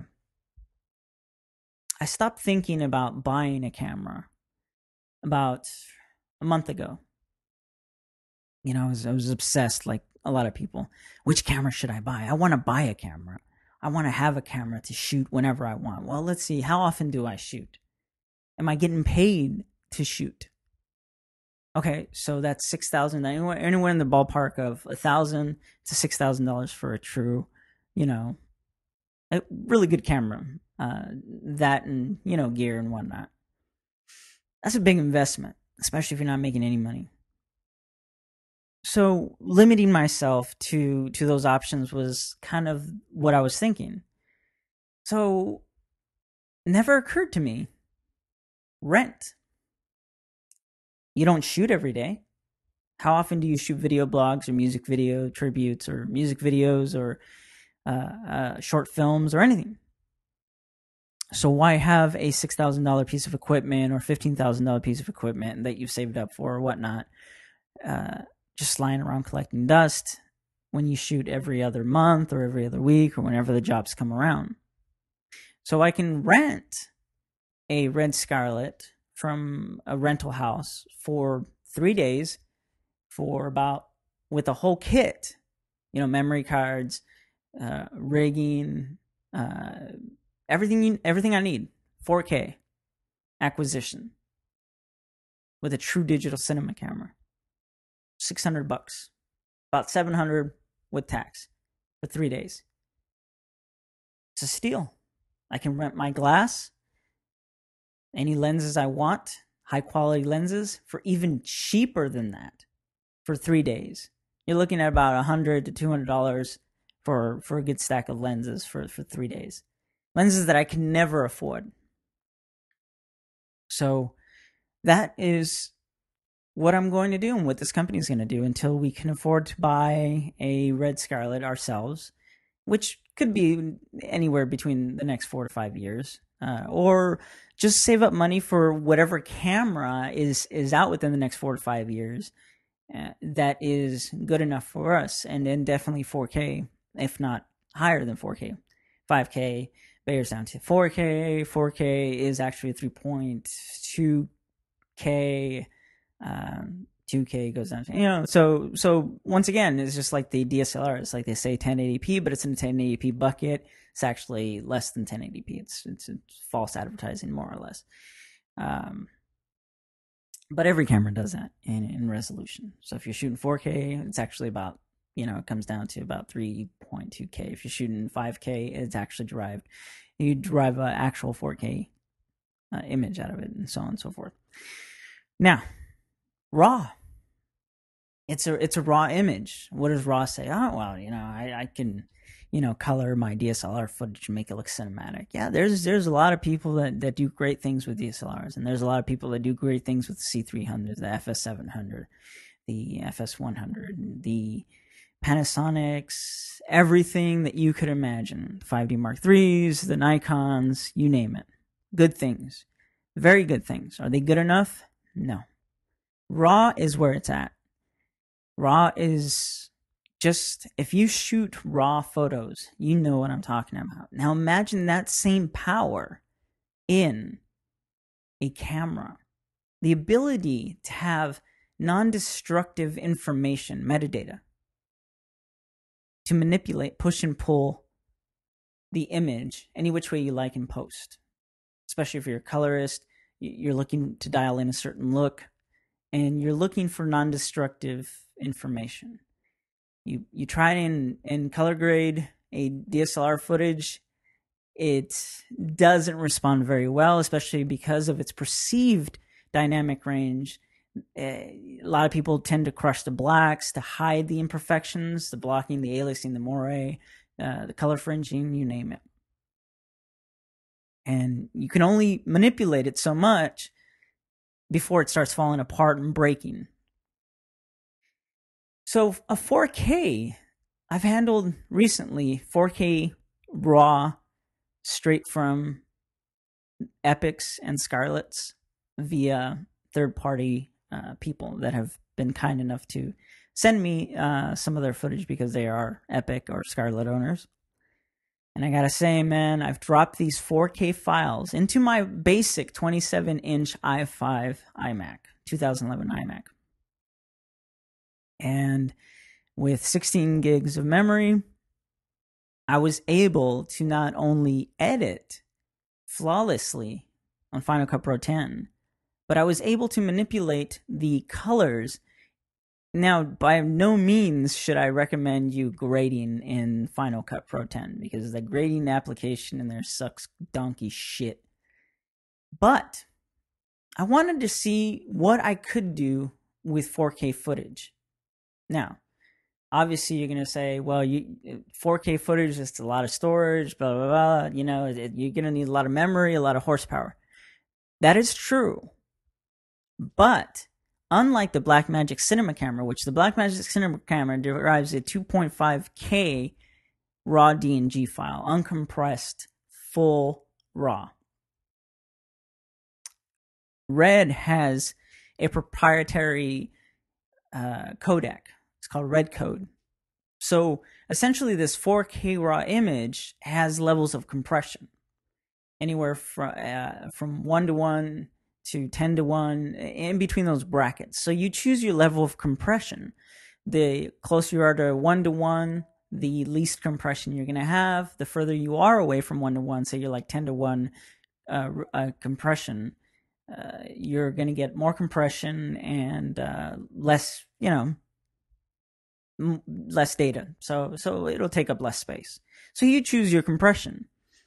I stopped thinking about buying a camera about a month ago. You know, I was, I was obsessed, like a lot of people. Which camera should I buy? I want to buy a camera. I want to have a camera to shoot whenever I want. Well, let's see. How often do I shoot? Am I getting paid to shoot? Okay, so that's six thousand. Anywhere, anywhere in the ballpark of a thousand to six thousand dollars for a true, you know, a really good camera. Uh, that and you know gear and whatnot. That's a big investment, especially if you're not making any money. So limiting myself to to those options was kind of what I was thinking. So it never occurred to me, rent. You don't shoot every day. How often do you shoot video blogs or music video tributes or music videos or uh, uh, short films or anything? So why have a six thousand dollars piece of equipment or fifteen thousand dollars piece of equipment that you've saved up for or whatnot uh, just lying around collecting dust when you shoot every other month or every other week or whenever the jobs come around? So I can rent a Red Scarlett from a rental house for three days for about, with a whole kit, you know, memory cards, uh, rigging, uh, everything, you, everything I need, four K acquisition with a true digital cinema camera, six hundred bucks, about seven hundred with tax for three days. It's a steal. I can rent my glass, any lenses I want, high quality lenses, for even cheaper than that for three days. You're looking at about one hundred to two hundred dollars for, for a good stack of lenses for, for three days. Lenses that I can never afford. So that is what I'm going to do and what this company is going to do until we can afford to buy a Red Scarlett ourselves, which could be anywhere between the next four to five years. Uh, or just save up money for whatever camera is, is out within the next four to five years uh, that is good enough for us. And then definitely four K, if not higher than four K. five K bears down to four K. four K is actually three point two K. Um, two K goes down to, you know, so, so once again, it's just like the D S L R. It's like they say ten eighty p, but it's in a ten eighty p bucket. It's actually less than ten eighty p. It's, it's, it's false advertising, more or less. Um, but every camera does that in, in resolution. So if you're shooting four K, it's actually about, you know, it comes down to about three point two K. If you're shooting five K, it's actually derived, you derive an actual four K uh, image out of it, and so on and so forth. Now, RAW. It's a it's a raw image. What does RAW say? Oh, well, you know, I, I can, you know, color my D S L R footage and make it look cinematic. Yeah, there's there's a lot of people that, that do great things with D S L Rs, and there's a lot of people that do great things with the C three hundred, the F S seven hundred, the F S one hundred, the Panasonics, everything that you could imagine. five D Mark threes, the Nikons, you name it. Good things. Very good things. Are they good enough? No. RAW is where it's at. RAW is just, if you shoot RAW photos, you know what I'm talking about. Now imagine that same power in a camera. The ability to have non-destructive information, metadata, to manipulate, push and pull the image any which way you like in post. Especially if you're a colorist, you're looking to dial in a certain look, and you're looking for non-destructive information. You you try and, and color grade a D S L R footage, it doesn't respond very well, especially because of its perceived dynamic range. A lot of people tend to crush the blacks to hide the imperfections, the blocking, the aliasing, the moire, uh, the color fringing, you name it. And you can only manipulate it so much before it starts falling apart and breaking. So a four K, I've handled recently four K RAW straight from Epics and Scarletts via third-party uh, people that have been kind enough to send me uh, some of their footage because they are Epic or Scarlett owners. And I gotta say, man, I've dropped these four K files into my basic twenty-seven inch i five iMac, two thousand eleven iMac. And with sixteen gigs of memory, I was able to not only edit flawlessly on Final Cut Pro ten, but I was able to manipulate the colors. Now, by no means should I recommend you grading in Final Cut Pro ten, because the grading application in there sucks donkey shit. But I wanted to see what I could do with four K footage. Now, obviously you're going to say, well, you four K footage is a lot of storage, blah, blah, blah. You know, it, you're going to need a lot of memory, a lot of horsepower. That is true. But unlike the Blackmagic Cinema Camera, which the Blackmagic Cinema Camera derives a two point five K raw D N G file, uncompressed, full raw. Red has a proprietary uh, codec. It's called Red Code. So essentially this four K raw image has levels of compression, anywhere from uh, from one to one to ten to one, in between those brackets. So you choose your level of compression. The closer you are to one to one, the least compression you're going to have. The further you are away from one to one, say you're like ten to one uh, uh, compression, uh, you're going to get more compression and uh, less, you know, m- less data. So so it'll take up less space. So you choose your compression.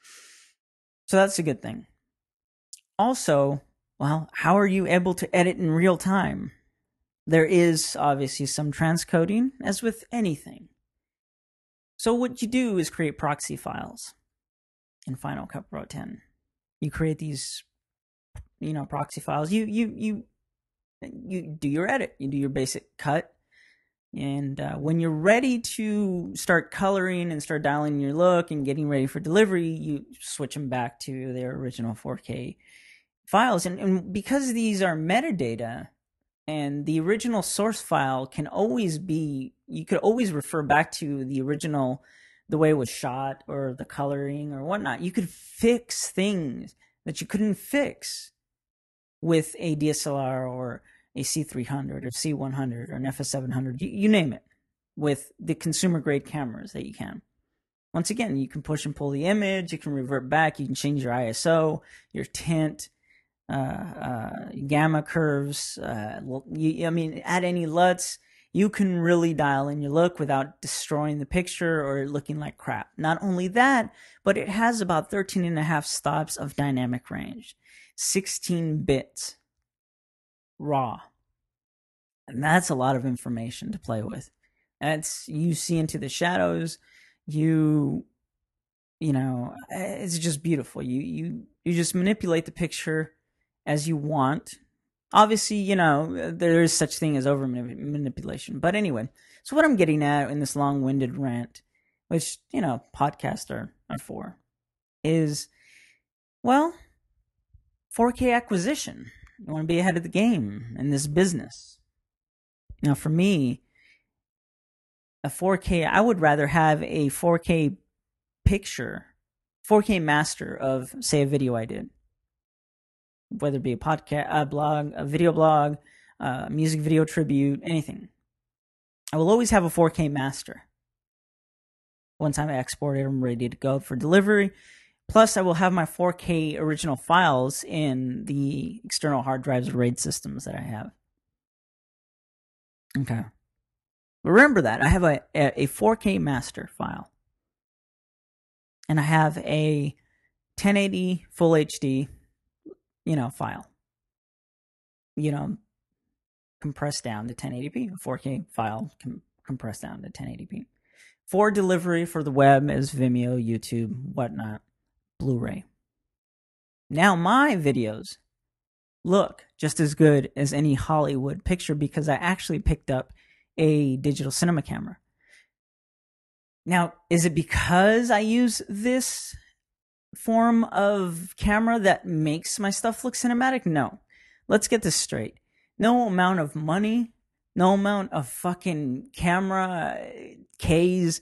So that's a good thing. Also, well, how are you able to edit in real time? There is obviously some transcoding, as with anything. So what you do is create proxy files in Final Cut Pro ten. You create these, you know, proxy files. You you you you do your edit. You do your basic cut. And uh, when you're ready to start coloring and start dialing your look and getting ready for delivery, you switch them back to their original four K files. And, and because these are metadata, and the original source file can always be, you could always refer back to the original, the way it was shot or the coloring or whatnot. You could fix things that you couldn't fix with a D S L R or a C three hundred or C one hundred or an F S seven hundred, you, you name it, with the consumer grade cameras that you can. Once again, you can push and pull the image, you can revert back, you can change your I S O, your tint, uh, uh, gamma curves, uh, you, I mean, add any L U Ts. You can really dial in your look without destroying the picture or looking like crap. Not only that, but it has about thirteen and a half stops of dynamic range, sixteen bits raw. And that's a lot of information to play with. That's, you see into the shadows, you, you know, it's just beautiful. You, you, you just manipulate the picture as you want. Obviously, you know, there is such thing as over manipulation. But anyway, so what I'm getting at in this long-winded rant, which, you know, podcasts are, are for, is, well, four K acquisition. You want to be ahead of the game in this business. Now, for me, a four K, I would rather have a four K picture, four K master of, say, a video I did. Whether it be a podcast, a blog, a video blog, a music video tribute, anything. I will always have a four K master. Once I'm exported, I'm ready to go for delivery. Plus, I will have my four K original files in the external hard drives or RAID systems that I have. Okay. Remember that. I have a, a four K master file. And I have a ten eighty full H D, you know, file. You know, compressed down to ten eighty p. A four K file com- compressed down to ten eighty p. For delivery for the web as Vimeo, YouTube, whatnot, Blu-ray. Now my videos look just as good as any Hollywood picture because I actually picked up a digital cinema camera. Now, is it because I use this form of camera that makes my stuff look cinematic? No. Let's get this straight. No amount of money, no amount of fucking camera K's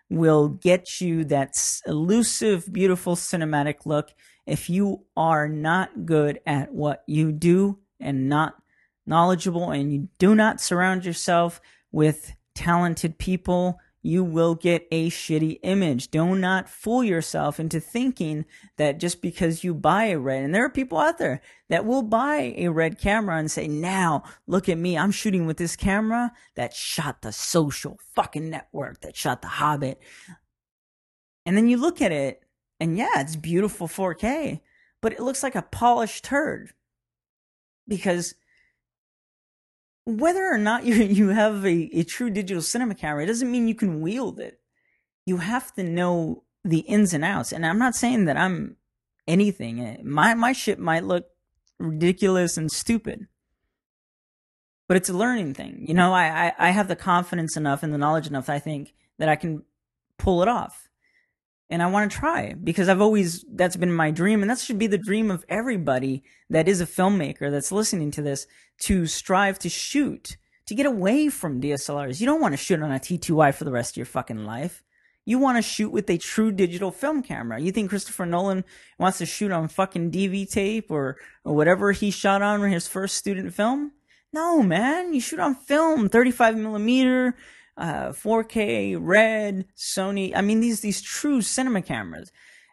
will get you that elusive, beautiful cinematic look if you are not good at what you do and not knowledgeable, and you do not surround yourself with talented people, you will get a shitty image. Do not fool yourself into thinking that just because you buy a red, and there are people out there that will buy a red camera and say, now, look at me, I'm shooting with this camera that shot The Social fucking Network, that shot The Hobbit. And then you look at it, and yeah, it's beautiful four K, but it looks like a polished turd. Because whether or not you you have a, a true digital cinema camera, it doesn't mean you can wield it. You have to know the ins and outs. And I'm not saying that I'm anything. My my shit might look ridiculous and stupid, but it's a learning thing. You know, I, I, I have the confidence enough and the knowledge enough, I think, that I can pull it off. And I want to try, because I've always, that's been my dream, and that should be the dream of everybody that is a filmmaker that's listening to this, to strive to shoot, to get away from D S L Rs. You don't want to shoot on a T two I for the rest of your fucking life. You want to shoot with a true digital film camera. You think Christopher Nolan wants to shoot on fucking D V tape or, or whatever he shot on in his first student film? No, man. You shoot on film, thirty-five millimeter, Uh, four K, Red, Sony. I mean, these these true cinema cameras.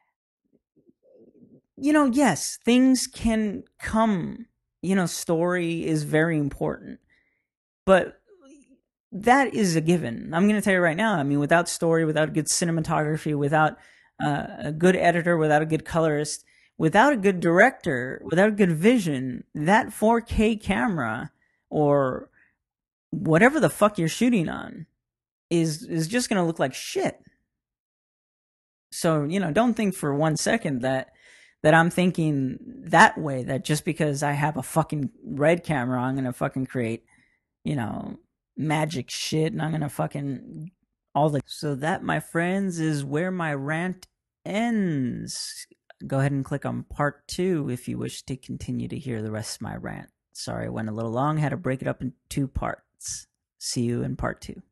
You know, yes, things can come. You know, story is very important, but that is a given. I'm going to tell you right now. I mean, without story, without good cinematography, without uh, a good editor, without a good colorist, without a good director, without a good vision, that four K camera or whatever the fuck you're shooting on is is just going to look like shit. So, you know, don't think for one second that that I'm thinking that way, that just because I have a fucking red camera, I'm going to fucking create, you know, magic shit, and I'm going to fucking all the... So that, my friends, is where my rant ends. Go ahead and click on part two if you wish to continue to hear the rest of my rant. Sorry, I went a little long, had to break it up in two parts. See you in part two.